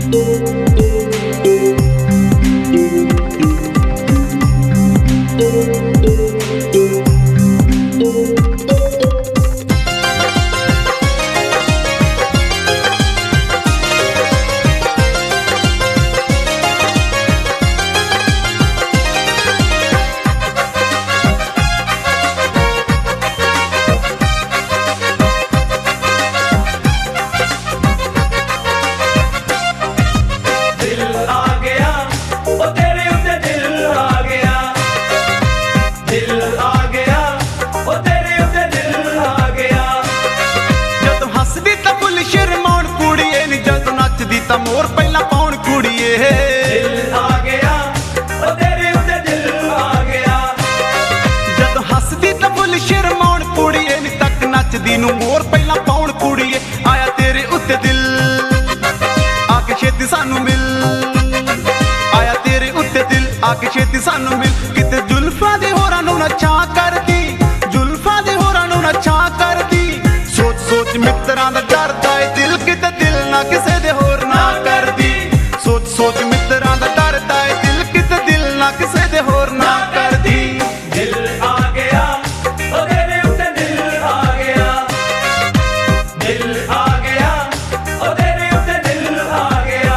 ਤਾਂ ਮੋਰ ਪਹਿਲਾਂ ਪਾਉਣ ਕੁੜੀਏ ਦਿਲ ਆ ਗਿਆ ਉਹ ਤੇਰੇ ਉੱਤੇ ਦਿਲ ਆ ਗਿਆ ਜਦੋਂ ਹੱਸਦੀ ਤਾਂ ਬੁੱਲ ਸ਼ਰਮਾਉਣ ਕੁੜੀਏ ਨੀ ਤੱਕ ਨੱਚਦੀ ਨੂੰ ਮੋਰ ਪਹਿਲਾਂ ਪਾਉਣ ਕੁੜੀਏ ਆਇਆ ਤੇਰੇ ਉੱਤੇ ਦਿਲ ਆ ਕੇ ਛੇਤੀ ਸਾਨੂੰ ਮਿਲ ਆਇਆ ਤੇਰੇ ਉੱਤੇ ਦਿਲ ਆ ਕੇ ਛੇਤੀ ਸਾਨੂੰ ਮਿਲ ਕਿਤੇ ਜ਼ੁਲਫਾਂ ਦੇ ਹੋਰਾਂ ਨੂੰ ਨਾ ਛਾਂ ਕਰਦੀ ਜ਼ੁਲਫਾਂ ਦੇ ਹੋਰਾਂ ਨੂੰ ਨਾ ਛਾਂ ਕਰਦੀ ਸੋਚ ਸੋਚ ਮਿੱਤਰਾਂ ਦਾ ਡਰਦਾ ਏ ਦਿਲ ਕਿਤੇ ਦਿਲ ਨਾ ਕਿਸੇ ਦੇ ਹੋਰ ਕਰਦੀ ਸੋਚ ਸੋਚ ਮਿੱਤਰਾਂ ਦਾ ਡਰਦਾ ਏ ਦਿਲ ਕਿਤੇ ਦਿਲ ਨਾ ਕਿਸੇ ਦੇ ਹੋਰ ਨਾ ਕਰਦੀ ਦਿਲ ਆ ਗਿਆ ਉਹ ਤੇਰੇ ਉੱਤੇ ਦਿਲ ਆ ਗਿਆ ਦਿਲ ਆ ਗਿਆ ਉਹ ਤੇਰੇ ਉੱਤੇ ਦਿਲ ਆ ਗਿਆ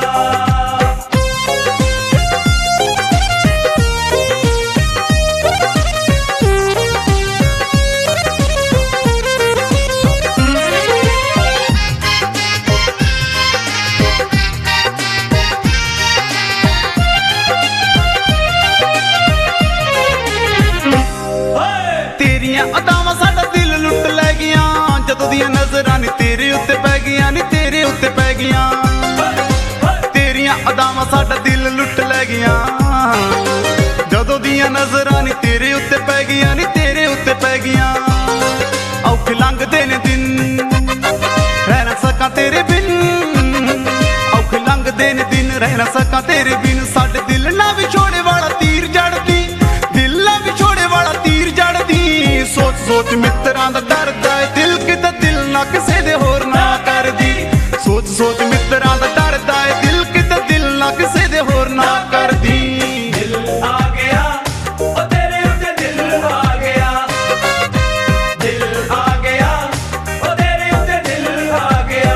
ਅਦਾਵਾਂ ਸਾਡਾ ਦਿਲ ਲੁੱਟ ਲੈ ਗਈਆਂ ਜਦੋਂ ਦੀਆਂ ਨਜ਼ਰਾਂ ਨੀ ਤੇਰੇ ਉੱਤੇ ਪੈ ਗਈਆਂ ਨੀ ਤੇਰੇ ਉੱਤੇ ਪੈ ਗਈਆਂ ਤੇਰੀਆਂ ਅਦਾਵਾਂ ਸਾਡਾ ਦਿਲ ਲੁੱਟ ਲੈ ਗਈਆਂ ਜਦੋਂ ਦੀਆਂ ਨਜ਼ਰਾਂ ਨੀ ਤੇਰੇ ਉੱਤੇ ਪੈ ਗਈਆਂ ਨੀ ਤੇਰੇ ਉੱਤੇ ਪੈ ਗਈਆਂ ਔਖੇ ਲੰਘਦੇ ਨੇ ਦਿਨ ਰਹਿ ਨਾ ਸਕਾਂ ਤੇਰੇ ਬਿਨ ਔਖੇ ਲੰਘਦੇ ਨੇ ਦਿਨ ਰਹਿ ਨਾ ਸਕਾਂ ਤੇਰੇ ਬਿਨ ਸਾਡੇ ਦਿਲ ਨਾ ਵਿਛੋੜੇ ਵਾਲਾ ਤੀਰ ਜੜਦੀ ਦਿਲ ਨਾ ਵਿਛੋੜੇ ਵਾਲਾ ਤੀਰ ਜੜਦੀ ਸੋਚ ਸੋਚ ਮਿੱਤਰਾਂ ਦਾ ਡਰਦਾ ਏ ਦਿਲ ਕਿਤੇ ਦਿਲ ਨਾ ਕਿਸੇ ਦੇ ਹੋਰ ਨਾ ਕਰਦੀ ਸੋਚ ਸੋਚ ਮਿੱਤਰਾਂ ਦਾ ਡਰਦਾ ਏ ਦਿਲ ਕਿਤੇ ਦਿਲ ਨਾ ਕਿਸੇ ਦੇ ਹੋਰ ਨਾ ਕਰਦੀ ਦਿਲ ਆ ਗਿਆ ਉਹ ਤੇਰੇ ਉੱਤੇ ਦਿਲ ਆ ਗਿਆ ਦਿਲ ਆ ਗਿਆ ਉਹ ਤੇਰੇ ਉੱਤੇ ਦਿਲ ਆ ਗਿਆ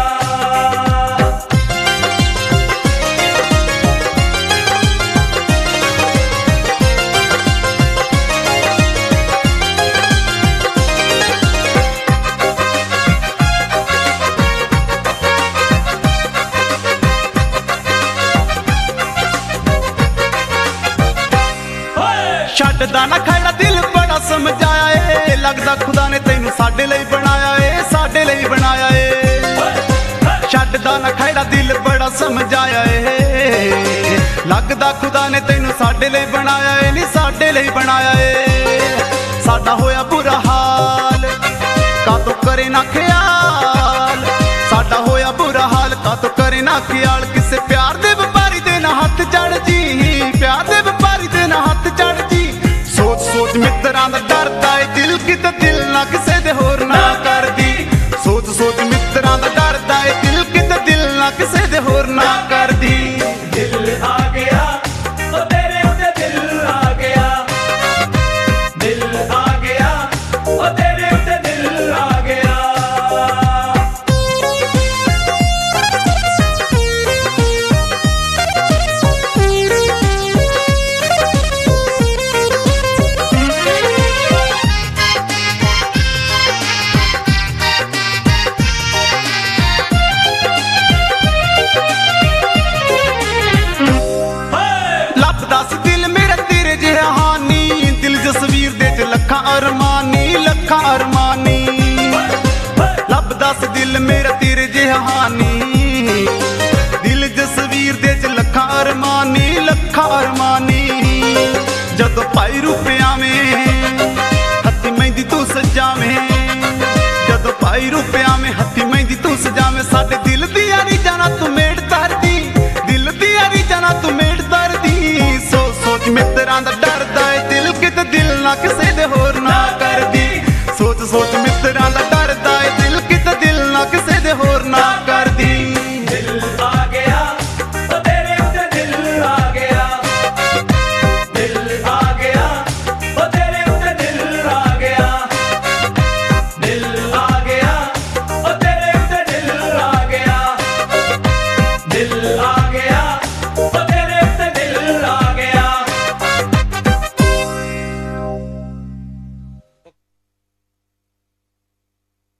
ਛੱਡਦਾ ਨਾ ਖੜਾ ਦਿਲ ਬੜਾ ਸਮਝਾਇਆ ਏ ਲੱਗਦਾ ਖੁਦਾ ਨੇ ਤੈਨੂੰ ਸਾਡੇ ਲਈ ਬਣਾਇਆ ਏ ਸਾਡੇ ਲਈ ਬਣਾਇਆ ਏ ਛੱਡਦਾ ਨਾ ਖੜਾ ਦਿਲ ਬੜਾ ਸਮਝਾਇਆ ਏ ਲੱਗਦਾ ਖੁਦਾ ਨੇ ਤੈਨੂੰ ਸਾਡੇ ਲਈ ਬਣਾਇਆ ਏ ਨੀ ਸਾਡੇ ਲਈ ਬਣਾਇਆ ਏ ਸਾਡਾ ਹੋਇਆ ਬੁਰਾ ਹਾਲ ਕਾਤੋਂ ਕਰੇ ਨਾ ਖਿਆਲ ਸਾਡਾ ਹੋਇਆ ਬੁਰਾ ਹਾਲ ਕਾਤੋਂ ਕਰੇ ਨਾ ਖਿਆਲ ਕਿਸੇ ਪਿਆਰ ਦੇ ਵਪਾਰੀ ਦੇ ਨਾ ਹੱਥ ਚੜ੍ਹਦੀ ਪਿਆਰ ਦੇ ਵਪਾਰੀ ਦੇ ਨਾ ਹੱਥ ਚੜ੍ਹਦੀ ਸੋਚ ਸੋਚ ਮਿੱਤਰਾਂ ਦਾ ਡਰਦਾ ਏ ਦਿਲ ਕਿਤੇ ਦਿਲ ਨਾ ਕਿਸੇ ਦੇ ਹੋਰ ਨਾ ਕਰਦੀ ਸੋਚ ਸੋਚ ਮਿੱਤਰਾਂ ਦਾ ਡਰਦਾ ਏ ਦਿਲ ਕਿਤੇ ਦਿਲ ਨਾ ਕਿਸੇ ਦੇ ਹੋਰ ਨਾ ਕਰਦੀ ਦਿਲ ਆ ਗਿਆ ਉਹ ਤੇਰੇ ਉੱਤੇ ਦਿਲ ਆ ਗਿਆ ਦਿਲ ਆ ਗਿਆ ਉਹ ਤੇਰੇ ਉੱਤੇ ਦਿਲ ਆ ਗਿਆ ਜਸਵੀਰ ਦੇ ਚ ਲੱਖਾਂ ਅਰਮਾਨੀ ਲੱਭਦਾ ਸੀ ਦਿਲ ਮੇਰਾ ਤੇਰੇ ਜਿਹਾ ਹਾਨੀ ਦਿਲ ਜਸਵੀਰ ਦੇ ਚ ਲੱਖਾਂ ਅਰਮਾਨੀ ਜਦੋਂ ਪਾਈ ਰੁਪਿਆਵੇਂ ਹੱਥੀ ਮਹਿੰਦੀ ਤੂੰ ਸਜਾਵੇਂ ਜਦੋਂ ਪਾਈ ਰੁਪਿਆਵੇਂ ਹੱਥੀ ਮਹਿੰਦੀ ਤੂੰ ਸਜਾਵੇਂ ਸਾਡੇ ਦਿਲ ਦੀ